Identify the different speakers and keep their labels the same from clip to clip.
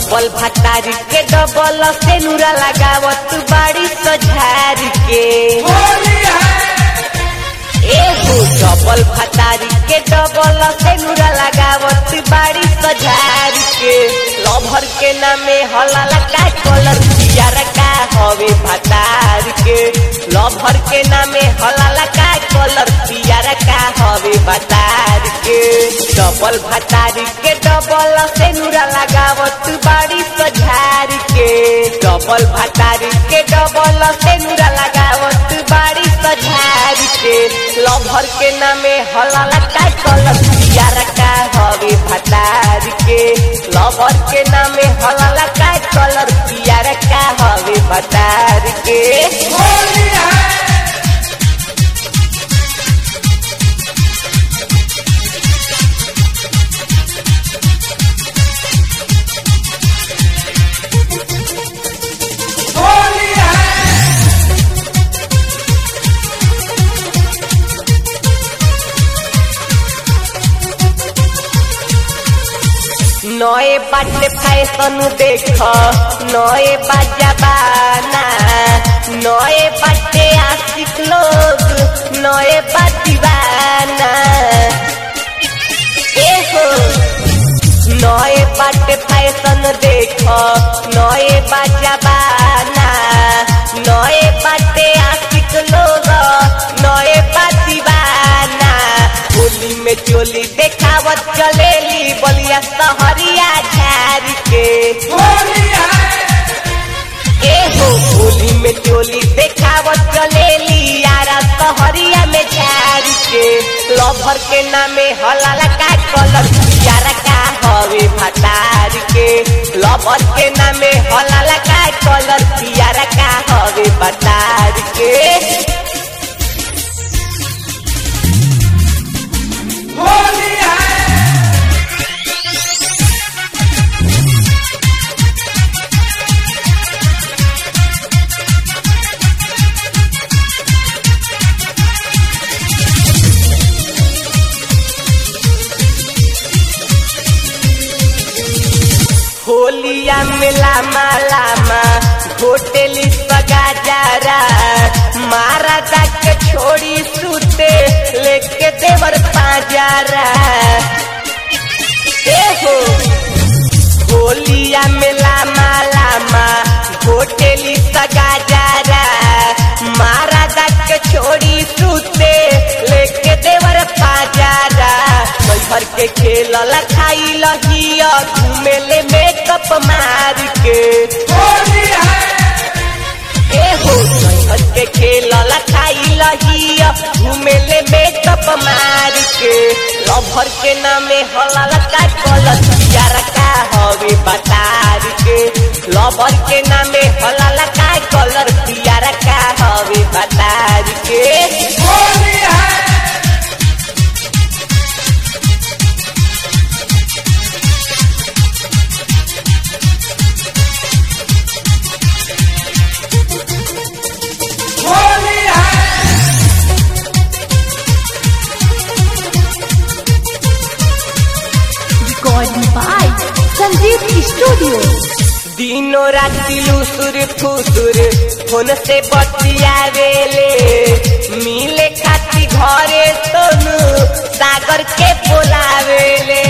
Speaker 1: double भतारी के double से नूरा लगावत बाड़ी सझार के एहो डबल भतारी के डबल से नूरा लगावत बाड़ी सझार के लभर के नामे हलाला का कलर पियर का हवे भतार के लभर के नामे हलाला का कलर पियर का हवे भतार के डबल भतारी के डबल से नूरा लगावत बाड़ी सझार के डबल भतारी के डबल से नूरा लगावत बाड़ी सझार के लभर के नामे हलाला का कलर पियर का हवे भतार के लभर के नामे हलाला का कलर पियर का हवे भतार के नए बाटे फैशन देख नए बाजाबाना नए बाटे आशिक लोग नए बातीबाना एहो नए बाटे फैशन देख नए बाजाबाना नए बाटे आशिक लोग नए बातीबाना होली में चोली देखावत चलेली बलिया सहरिया झार के एहो होली में चोली देखावत चलेली यारा सहरिया में झार के लभर के नामे हलाला का कलर पियर का हवे भतार के लभर के नामे हलाला का कलर पियर का हवे भतार के होलिया में लामा लामा होटेली सगा जारा मारा जाक छोड़ी सूते लेके देवर पाजारा एहो होलिया में लामा लामा होटेली सगा जारा मारा जाक छोड़ी सूते लेके देवर पाजारा घर के खेल खाई लगिया घूमेले मेकअप मार के एहो घर के खेल खाई लगिया घूमेले मेकअप मार के लभर के नामे हलाला का कलर पियर का हवे भतार के लभर के नामे हलाला का कलर पियर का हवे भतार के
Speaker 2: संजीव स्टूडियो
Speaker 1: दिनो राति लुसुर फुसुर फोन से बतियावेले मिले खाती घरे सोनू सागर के बोलावेले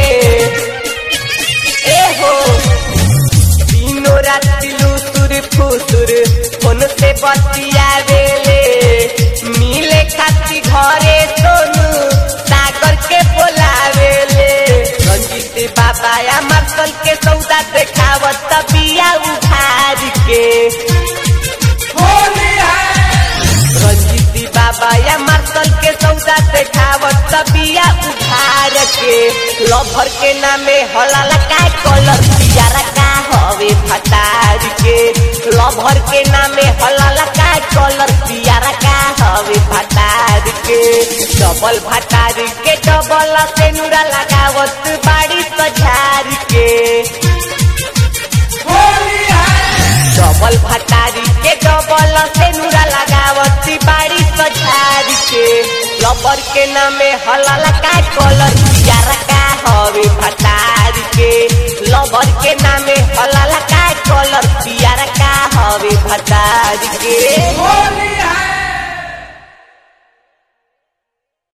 Speaker 1: एहो दिनो राति लुसुर फुसुर फोन से बतियावेले मिले खाती घरे सोनू सागर के बोलावेले रंजीत बाबा या मार्शल के सौदा देखावत बिया उधार के रंजीत बाबा या मार्शल के सौदा देखावत बिया उधार के लभर के नामे हलाला का कलर पियर का हवे भतार के लभर के नामे हलाला का कलर पियर का हवे भतार के डबल भतार के डबल से नूरा लगावत बाड़ी सझार के डबल भतारी के डबल से नूरा लगावत बाड़ी सझार के लबर के नामे हलाला का कलर पियर का हवे भतार के लबर के नामे हलाला झार के